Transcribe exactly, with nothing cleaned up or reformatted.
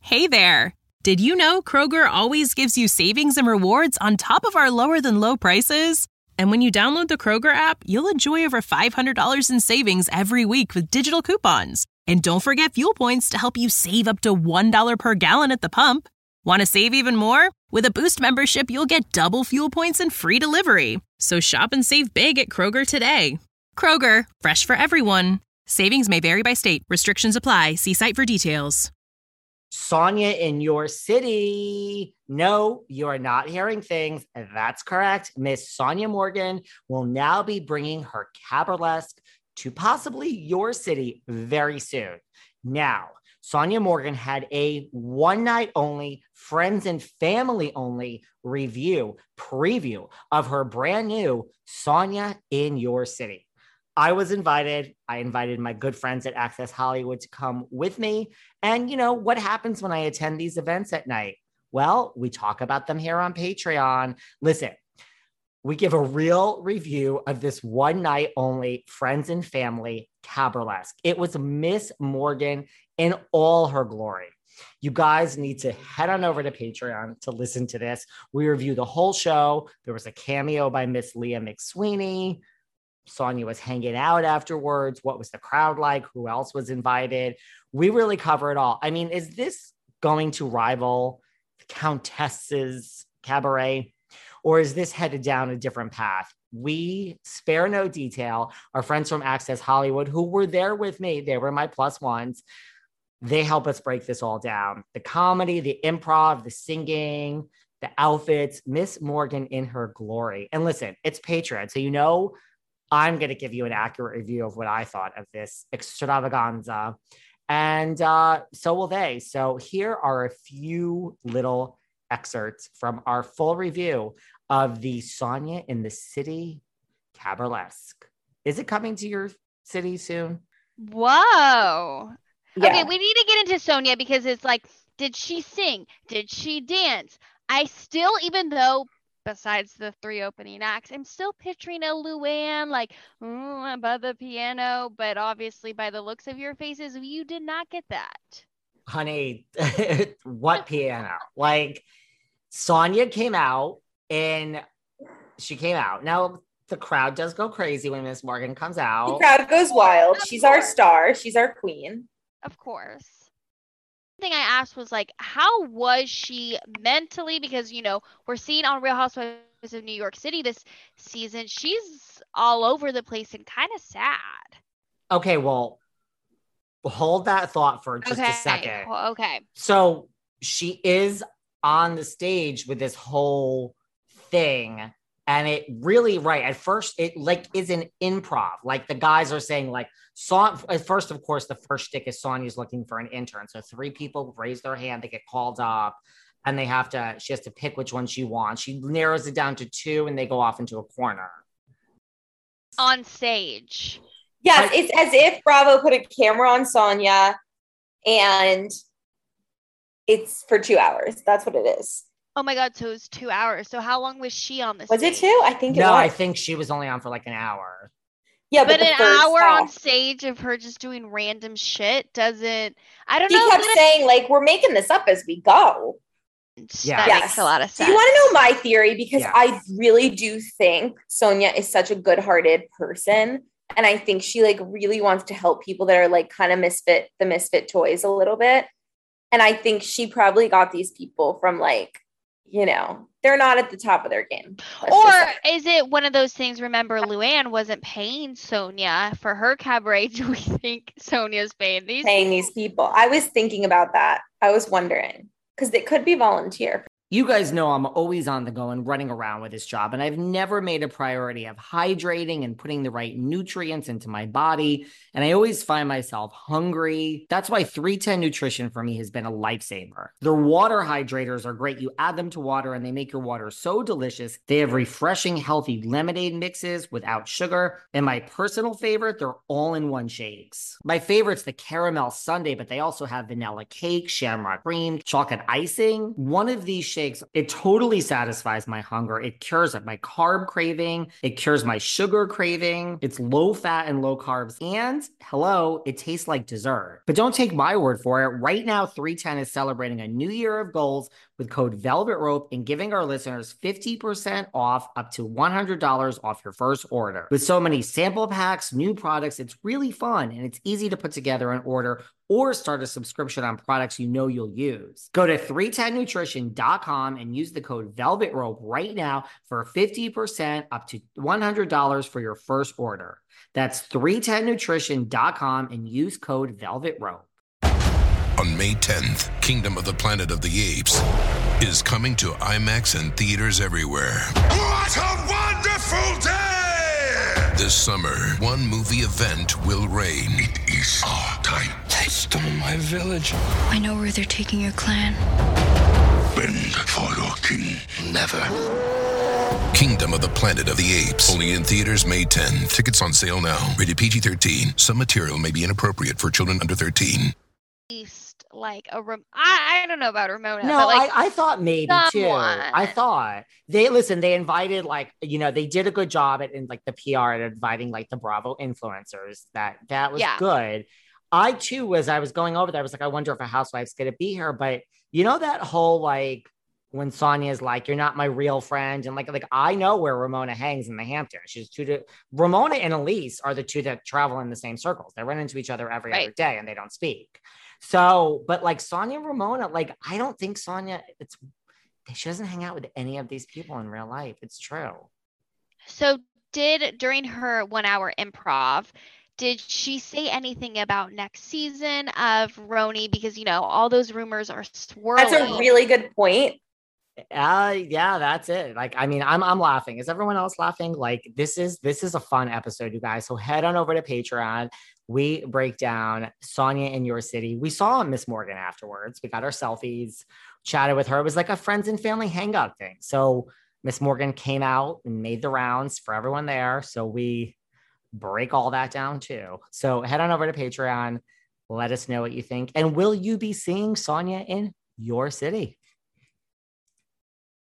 Hey there! Did you know Kroger always gives you savings and rewards on top of our lower-than-low prices? And when you download the Kroger app, you'll enjoy over five hundred dollars in savings every week with digital coupons. And don't forget fuel points to help you save up to one dollar per gallon at the pump. Want to save even more? With a Boost membership, you'll get double fuel points and free delivery. So shop and save big at Kroger today. Kroger, fresh for everyone. Savings may vary by state. Restrictions apply. See site for details. Sonia in your city. No, you are not hearing things. That's correct. Miss Sonia Morgan will now be bringing her Caberletsk to possibly your city very soon. Now, Sonia Morgan had a one night only, friends and family only review, preview of her brand new Sonia in your city. I was invited. I invited my good friends at Access Hollywood to come with me. And you know, what happens when I attend these events at night? Well, we talk about them here on Patreon. Listen, we give a real review of this one night only friends and family Caberletsk. It was Miss Morgan in all her glory. You guys need to head on over to Patreon to listen to this. We review the whole show. There was a cameo by Miss Leah McSweeney. Sonia was hanging out afterwards. What was the crowd like? Who else was invited? We really cover it all. I mean, is this going to rival Countess's Cabaret? Or is this headed down a different path? We spare no detail. Our friends from Access Hollywood, who were there with me, they were my plus ones. They help us break this all down. The comedy, the improv, the singing, the outfits, Miss Morgan in her glory. And listen, it's Patreon, so you know I'm going to give you an accurate review of what I thought of this extravaganza. And uh, so will they. So here are a few little excerpts from our full review of the Sonia in the City Caberletsk. Is it coming to your city soon? Whoa. Yeah. Okay, we need to get into Sonia because it's like, did she sing? Did she dance? I still, even though besides the three opening acts, I'm still picturing a Luann like mm, above the piano, but obviously by the looks of your faces, you did not get that. Honey, what piano? Like, Sonia came out and she came out. Now, the crowd does go crazy when Miss Morgan comes out. The crowd goes wild. She's our star. She's our queen. Of course. Thing I asked was like, how was she mentally? Because, you know, we're seeing on Real Housewives of New York City this season, she's all over the place and kind of sad. Okay, well, hold that thought for just okay. a second. Okay. So she is on the stage with this whole thing. And it really, right, at first, it like is an improv. Like the guys are saying, like, Son- at first, of course, the first shtick is Sonia's looking for an intern. So three people raise their hand, they get called up, and they have to, she has to pick which one she wants. She narrows it down to two, and they go off into a corner. On stage. Yes, But- it's as if Bravo put a camera on Sonia, and it's for two hours. That's what it is. Oh my God, so it was two hours. So how long was she on the Was stage? it two? I think it No, was. I think she was only on for like an hour. Yeah, But, but, the an first hour half, on stage of her just doing random shit doesn't, I don't she know. kept that- saying, like, we're making this up as we go. Yeah. That Yes. makes a lot of Do sense. you want to know my theory? Because Yes. I really do think Sonia is such a good-hearted person. And I think she like really wants to help people that are like kind of misfit, the misfit toys a little bit. And I think she probably got these people from like, you know, they're not at the top of their game. let's Or just say. is it one of those things? Remember, Luann wasn't paying Sonia for her cabaret. Do we think Sonia's paying these? paying these people. I was thinking about that. I was wondering because it could be volunteer. You guys know I'm always on the go and running around with this job, and I've never made a priority of hydrating and putting the right nutrients into my body, and I always find myself hungry. That's why three ten Nutrition for me has been a lifesaver. Their water hydrators are great. You add them to water, and they make your water so delicious. They have refreshing, healthy lemonade mixes without sugar, and my personal favorite, they're all-in-one shakes. My favorite's the caramel sundae, but they also have vanilla cake, shamrock cream, chocolate icing. One of these shakes shakes, it totally satisfies my hunger. It cures my carb craving. It cures my sugar craving. It's low fat and low carbs. And hello, it tastes like dessert. But don't take my word for it. Right now, three ten is celebrating a new year of goals with code Velvet Rope and giving our listeners fifty percent off up to one hundred dollars off your first order. With so many sample packs, new products, it's really fun and it's easy to put together an order or start a subscription on products you know you'll use. Go to three ten nutrition dot com and use the code Velvet Rope right now for fifty percent up to one hundred dollars for your first order. That's three ten nutrition dot com and use code Velvet Rope. On May tenth, Kingdom of the Planet of the Apes is coming to IMAX and theaters everywhere. What a wonderful day! This summer, one movie event will reign. It is our time. They stole my village. I know where they're taking your clan. Bend for your king. Never. Kingdom of the Planet of the Apes. Only in theaters May tenth. Tickets on sale now. Rated P G thirteen. Some material may be inappropriate for children under thirteen. Like a Ram- I, I don't know about Ramona. No, but like I, I thought maybe someone. too. I thought they listen. They invited like you know they did a good job at in like the P R at inviting like the Bravo influencers. That that was Yeah. good. I too, as I was going over there, I was like, I wonder if a housewife's going to be here. But you know that whole like when Sonya's like, "You're not my real friend," and like like I know where Ramona hangs in the Hamptons. She's two to Ramona and Elise are the two that travel in the same circles. They run into each other every Right. other day and they don't speak. So, but like Sonya and Ramona, like I don't think Sonya, it's she doesn't hang out with any of these people in real life. It's true. So did during her one hour improv, did she say anything about next season of Roni? Because you know all those rumors are swirling. That's a really good point. Uh yeah, that's it. Like, I mean, I'm I'm laughing. Is everyone else laughing? Like, this is this is a fun episode, you guys. So head on over to Patreon. We break down Sonya in your city. We saw Miss Morgan afterwards. We got our selfies, chatted with her. It was like a friends and family hangout thing. So Miss Morgan came out and made the rounds for everyone there. So we break all that down too. So head on over to Patreon. Let us know what you think. And will you be seeing Sonya in your city?